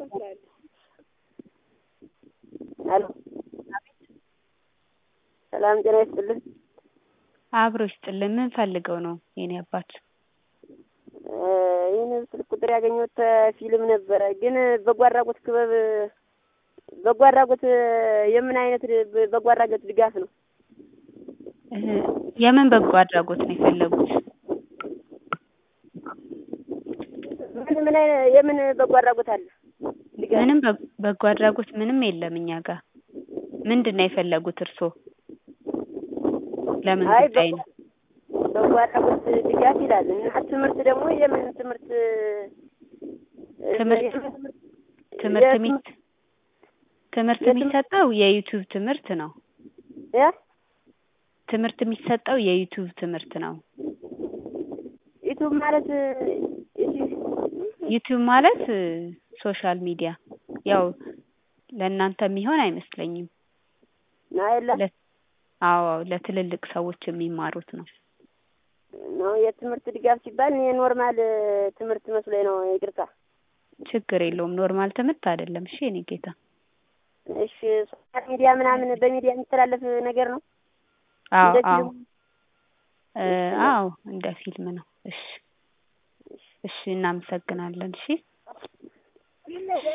አሎ ሰላም ጤና ይስጥልኝ። አብሮ ይስጥልን። ምን ፈልገው ነው የኔ አባት? ይሄን ስልክ ቁጥር ያገኘሁት ፊልም ነበረ፣ ግን በጎ አድራጎት ክበብ በጎ አድራጎት የምን አይነት በጎ አድራጎት ድጋፍ ነው? የምን በጎ አድራጎት ነው የፈለጉት? ምን የምን በጎ አድራጎት አለ? ምንም በጎ አድራጎት ምንም የለም እኛ ጋር። ምንድነው የፈለጉት እርስዎ? ለምን ጉዳይ ነው? በጎ አድራጎት ድጋፍ ይላል እና ትምህርት ደግሞ የምን ትምህርት ትምህርት የሚሰጠው የዩቲዩብ ትምህርት ነው። ትምህርት የሚሰጠው የዩቲዩብ ትምህርት ነው። ዩቲዩብ ማለት ሶሻል ሚዲያ ያው ለእናንተ የሚሆን አይመስለኝም። አዎ ለትልልቅ ሰዎች የሚማሩት ነው። የትምህርት ድጋፍ ሲባል የኖርማል ትምህርት መስሎኝ ነው። ይቅርታ። ችግር የለውም። ኖርማል ትምህርት አይደለም። እሺ የኔ ጌታ። እሺ ሶሻል ሚዲያ ምናምን በሚዲያ የሚተላለፍ ነገር ነው? አዎ እንደ ፊልም ነው። እሺ እናመሰግናለን። እሺ